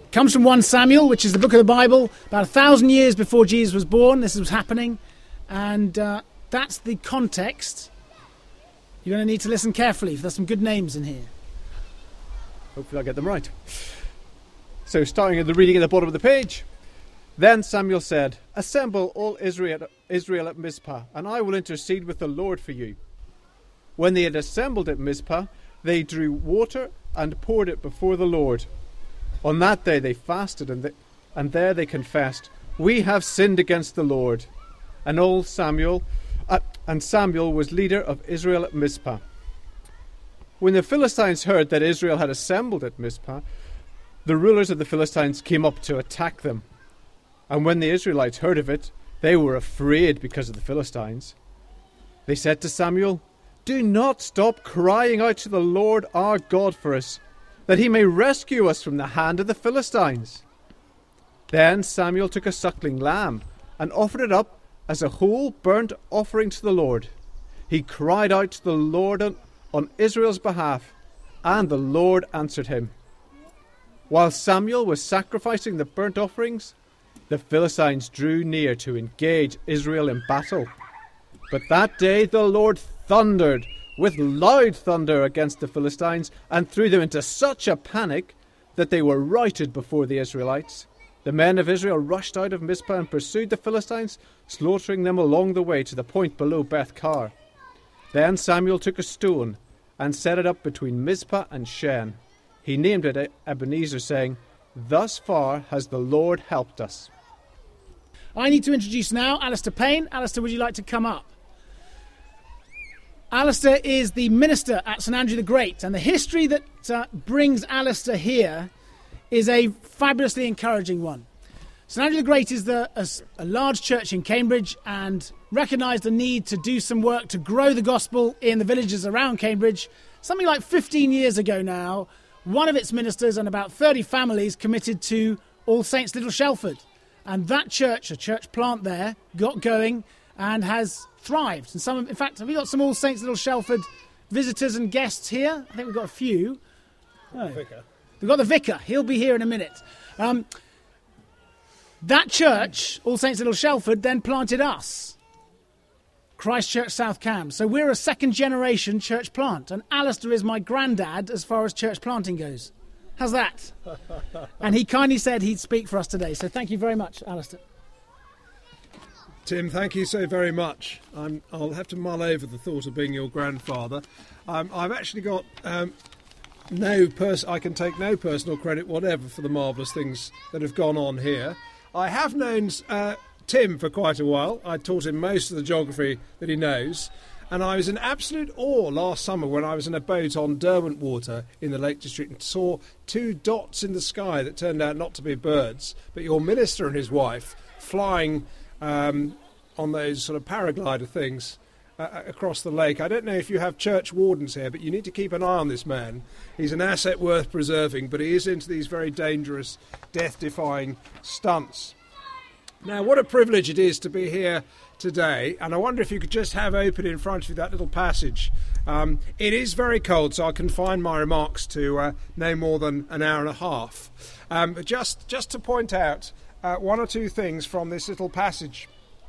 Comes from 1 Samuel, which is the book of the Bible, about 1,000 years before Jesus was born. This was happening, and that's the context. You're going to need to listen carefully, for there's some good names in here. Hopefully I'll get them right. So starting at the reading at the bottom of the page. Then Samuel said, "Assemble all Israel at Mizpah, and I will intercede with the Lord for you." When they had assembled at Mizpah, they drew water and poured it before the Lord. On that day they fasted, and there they confessed, "We have sinned against the Lord." And Samuel was leader of Israel at Mizpah. When the Philistines heard that Israel had assembled at Mizpah, the rulers of the Philistines came up to attack them. And when the Israelites heard of it, they were afraid because of the Philistines. They said to Samuel, "Do not stop crying out to the Lord our God for us, that he may rescue us from the hand of the Philistines." Then Samuel took a suckling lamb and offered it up as a whole burnt offering to the Lord. He cried out to the Lord on Israel's behalf, and the Lord answered him. While Samuel was sacrificing the burnt offerings, the Philistines drew near to engage Israel in battle. But that day the Lord thundered with loud thunder against the Philistines and threw them into such a panic that they were routed before the Israelites. The men of Israel rushed out of Mizpah and pursued the Philistines, slaughtering them along the way to the point below Beth-kar. Then Samuel took a stone and set it up between Mizpah and Shen. He named it Ebenezer, saying, "Thus far has the Lord helped us." I need to introduce now Alistair Payne. Alistair, would you like to come up? Alistair is the minister at St Andrew the Great, and the history that brings Alistair here is a fabulously encouraging one. St Andrew the Great is a large church in Cambridge and recognised the need to do some work to grow the gospel in the villages around Cambridge. Something like 15 years ago now, one of its ministers and about 30 families committed to All Saints Little Shelford. And that church, a church plant there, got going and has thrived. And in fact, have we got some All Saints Little Shelford visitors and guests here? I think we've got a few. Vicar. We've got the vicar. He'll be here in a minute. That church, All Saints Little Shelford, then planted us, Christchurch South Cam. So we're a second generation church plant. And Alistair is my granddad as far as church planting goes. How's that? And he kindly said he'd speak for us today. So thank you very much, Alistair. Tim, thank you so very much. I'll have to mull over the thought of being your grandfather. I've actually got I can take no personal credit whatever for the marvellous things that have gone on here. I have known Tim for quite a while. I taught him most of the geography that he knows. And I was in absolute awe last summer when I was in a boat on Derwent Water in the Lake District and saw two dots in the sky that turned out not to be birds, but your minister and his wife flying on those sort of paraglider things across the lake. I don't know if you have church wardens here, but you need to keep an eye on this man. He's an asset worth preserving, but he is into these very dangerous, death-defying stunts. Now, what a privilege it is to be here today, and I wonder if you could just have open in front of you that little passage. It is very cold, so I'll confine my remarks to no more than an hour and a half. But just to point out one or two things from this little passage.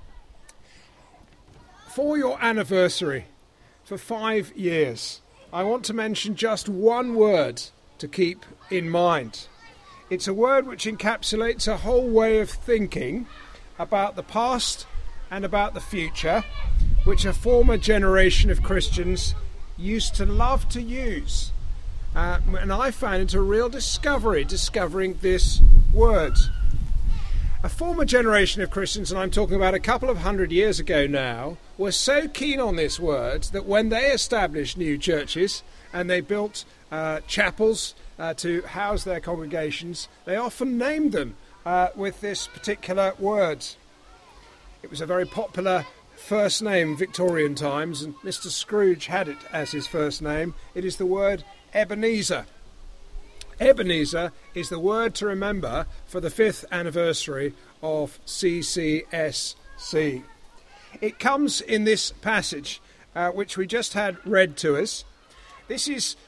For your anniversary, for 5 years, I want to mention just one word to keep in mind. It's a word which encapsulates a whole way of thinking about the past and about the future, which a former generation of Christians used to love to use. And I found it a real discovering this word. A former generation of Christians, and I'm talking about a couple of 100 years ago now, were so keen on this word that when they established new churches and they built chapels to house their congregations, they often named them with this particular word. It was a very popular first name in Victorian times, and Mr. Scrooge had it as his first name. It is the word Ebenezer. Ebenezer is the word to remember for the 5th anniversary of CCSC. It comes in this passage, which we just had read to us. This is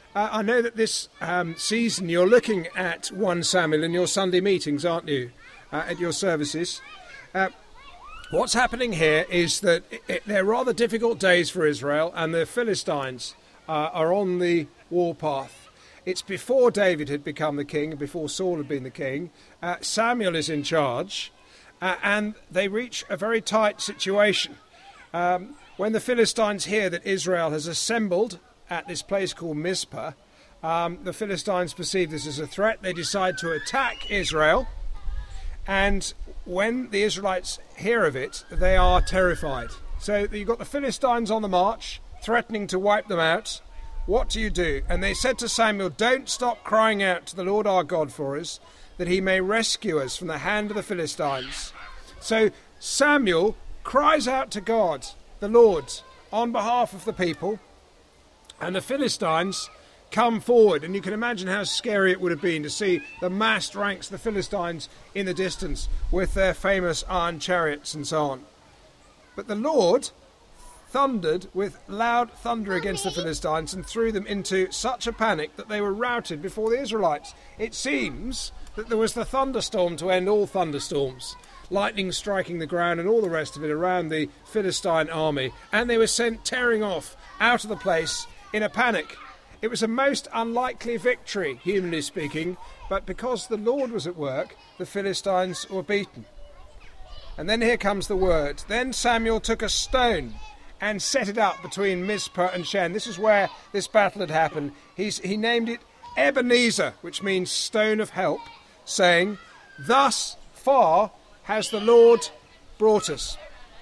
I know that this season you're looking at 1 Samuel in your Sunday meetings, aren't you, at your services? What's happening here is that they're rather difficult days for Israel, and the Philistines are on the warpath. It's before David had become the king, and before Saul had been the king. Samuel is in charge, and they reach a very tight situation. When the Philistines hear that Israel has assembled at this place called Mizpah, the Philistines perceive this as a threat. They decide to attack Israel, and when the Israelites hear of it, they are terrified. So you've got the Philistines on the march, threatening to wipe them out. What do you do? And they said to Samuel, "Don't stop crying out to the Lord our God for us, that he may rescue us from the hand of the Philistines." So Samuel cries out to God, the Lord, on behalf of the people, and the Philistines come forward. And you can imagine how scary it would have been to see the massed ranks of the Philistines in the distance with their famous iron chariots and so on. But the Lord thundered with loud thunder against the Philistines and threw them into such a panic that they were routed before the Israelites. It seems that there was the thunderstorm to end all thunderstorms, lightning striking the ground and all the rest of it around the Philistine army, and they were sent tearing off out of the place in a panic. It was a most unlikely victory, humanly speaking, but because the Lord was at work, the Philistines were beaten. And then here comes the word. Then Samuel took a stone and set it up between Mizpah and Shen. This is where this battle had happened. He named it Ebenezer, which means stone of help, saying, "Thus far has the Lord brought us."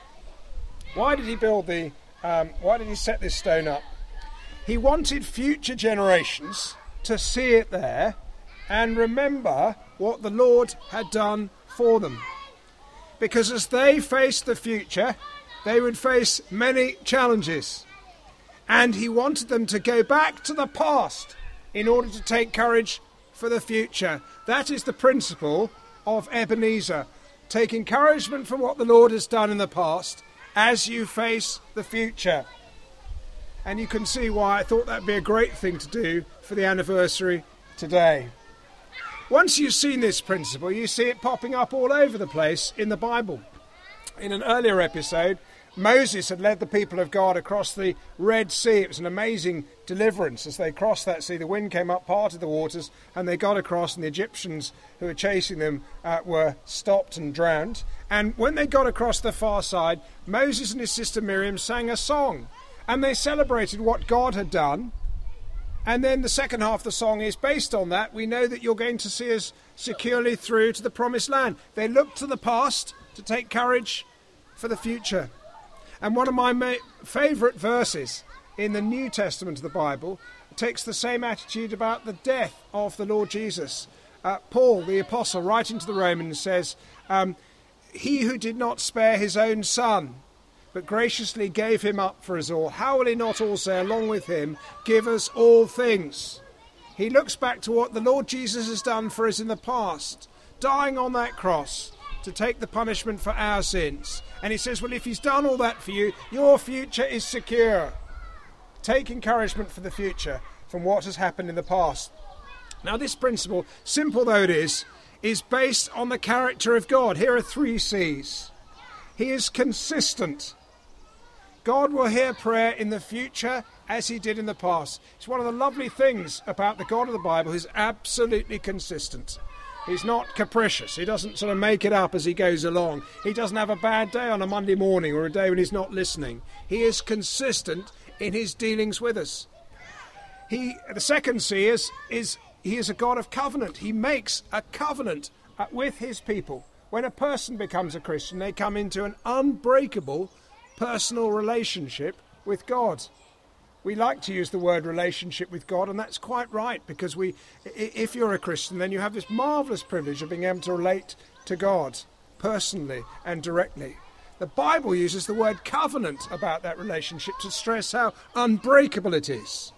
Why did he set this stone up? He wanted future generations to see it there and remember what the Lord had done for them. Because as they faced the future, they would face many challenges. And he wanted them to go back to the past in order to take courage for the future. That is the principle of Ebenezer. Take encouragement from what the Lord has done in the past as you face the future. And you can see why I thought that'd be a great thing to do for the anniversary today. Once you've seen this principle, you see it popping up all over the place in the Bible. In an earlier episode, Moses had led the people of God across the Red Sea. It was an amazing deliverance. As they crossed that sea, the wind came up, parted the waters, and they got across, and the Egyptians who were chasing them were stopped and drowned. And when they got across the far side, Moses and his sister Miriam sang a song, and they celebrated what God had done. And then the second half of the song is based on that. We know that you're going to see us securely through to the promised land. They looked to the past to take courage for the future. And one of my favourite verses in the New Testament of the Bible takes the same attitude about the death of the Lord Jesus. Paul, the apostle, writing to the Romans, says, "He who did not spare his own son, but graciously gave him up for us all, how will he not also, along with him, give us all things?" He looks back to what the Lord Jesus has done for us in the past, dying on that cross to take the punishment for our sins. And he says, well, if he's done all that for you, your future is secure. Take encouragement for the future from what has happened in the past. Now, this principle, simple though it is based on the character of God. Here are 3 C's. He is consistent. God will hear prayer in the future as he did in the past. It's one of the lovely things about the God of the Bible. He's absolutely consistent. He's not capricious. He doesn't sort of make it up as he goes along. He doesn't have a bad day on a Monday morning or a day when he's not listening. He is consistent in his dealings with us. The second C is he is a God of covenant. He makes a covenant with his people. When a person becomes a Christian, they come into an unbreakable personal relationship with God. We like to use the word relationship with God, and that's quite right, because if you're a Christian, then you have this marvellous privilege of being able to relate to God personally and directly. The Bible uses the word covenant about that relationship to stress how unbreakable it is.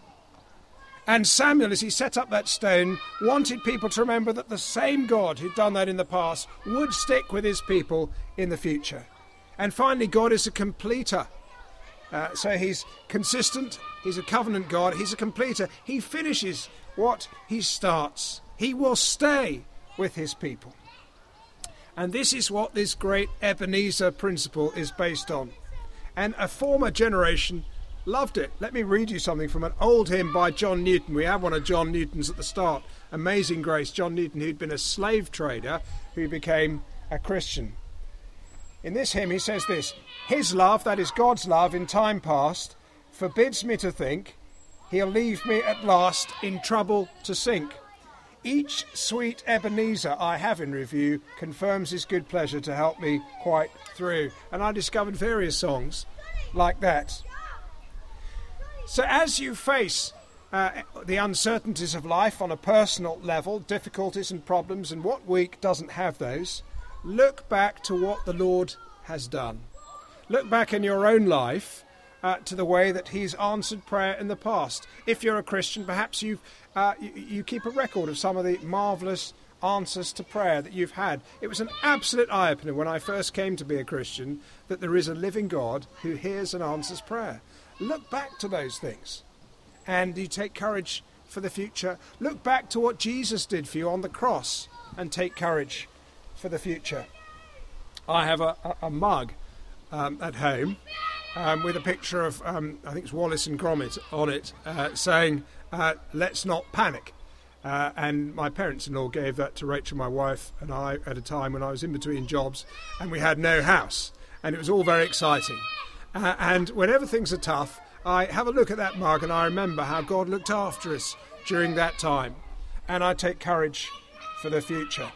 And Samuel, as he set up that stone, wanted people to remember that the same God who'd done that in the past would stick with his people in the future. And finally, God is a completer. So he's consistent, he's a covenant God, he's a completer. He finishes what he starts. He will stay with his people. And this is what this great Ebenezer principle is based on. And a former generation loved it. Let me read you something from an old hymn by John Newton. We have one of John Newton's at the start. Amazing Grace. John Newton, who'd been a slave trader, who became a Christian. In this hymn he says this: his love, that is God's love in time past, forbids me to think he'll leave me at last in trouble to sink. Each sweet Ebenezer I have in review confirms his good pleasure to help me quite through. And I discovered various songs like that. So as you face the uncertainties of life on a personal level, difficulties and problems, and what week doesn't have those, look back to what the Lord has done. Look back in your own life to the way that he's answered prayer in the past. If you're a Christian, perhaps you keep a record of some of the marvellous answers to prayer that you've had. It was an absolute eye-opener when I first came to be a Christian that there is a living God who hears and answers prayer. Look back to those things and you take courage for the future. Look back to what Jesus did for you on the cross and take courage for the future. I have a mug at home with a picture of, I think it's Wallace and Gromit on it, saying, let's not panic. And my parents-in-law gave that to Rachel, my wife, and I at a time when I was in between jobs and we had no house. And it was all very exciting. And whenever things are tough, I have a look at that mug and I remember how God looked after us during that time. And I take courage for the future.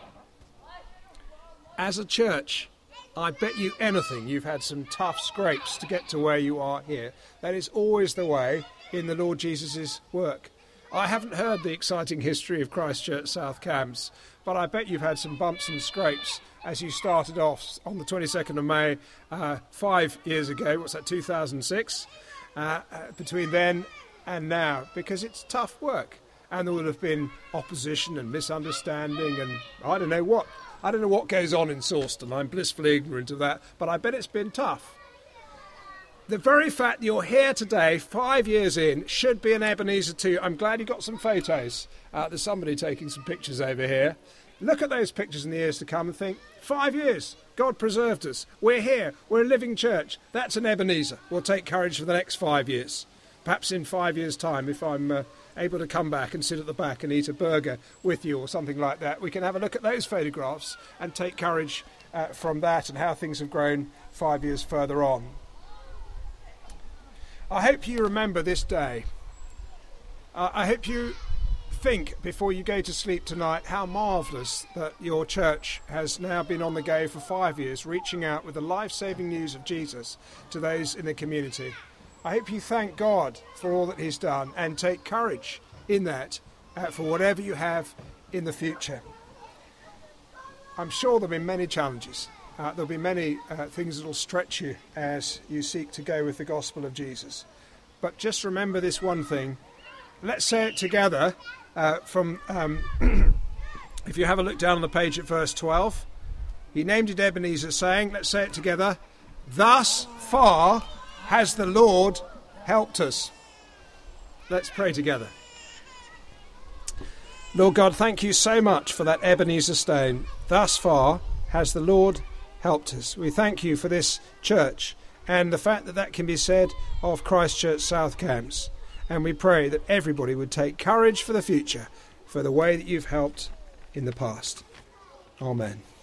As a church, I bet you anything you've had some tough scrapes to get to where you are here. That is always the way in the Lord Jesus' work. I haven't heard the exciting history of Christchurch South Cambs, but I bet you've had some bumps and scrapes as you started off on the 22nd of May 5 years ago. What's that, 2006? Between then and now, because it's tough work. And there would have been opposition and misunderstanding and I don't know what. I don't know what goes on in Sawston. I'm blissfully ignorant of that, but I bet it's been tough. The very fact you're here today, 5 years in, should be an Ebenezer to you. I'm glad you got some photos. There's somebody taking some pictures over here. Look at those pictures in the years to come and think, 5 years, God preserved us. We're here. We're a living church. That's an Ebenezer. We'll take courage for the next 5 years. Perhaps in 5 years' time, if I'm able to come back and sit at the back and eat a burger with you or something like that, we can have a look at those photographs and take courage from that and how things have grown 5 years further on. I hope you remember this day. I hope you think before you go to sleep tonight how marvellous that your church has now been on the go for 5 years, reaching out with the life-saving news of Jesus to those in the community. I hope you thank God for all that he's done and take courage in that for whatever you have in the future. I'm sure there'll be many challenges. There'll be many things that will stretch you as you seek to go with the gospel of Jesus. But just remember this one thing. Let's say it together from, if you have a look down on the page at verse 12. He named it Ebenezer, saying, let's say it together, thus far has the Lord helped us. Let's pray together. Lord God, thank you so much for that Ebenezer stone. Thus far has the Lord helped us. We thank you for this church and the fact that that can be said of Christchurch South Cambs. And we pray that everybody would take courage for the future, for the way that you've helped in the past. Amen.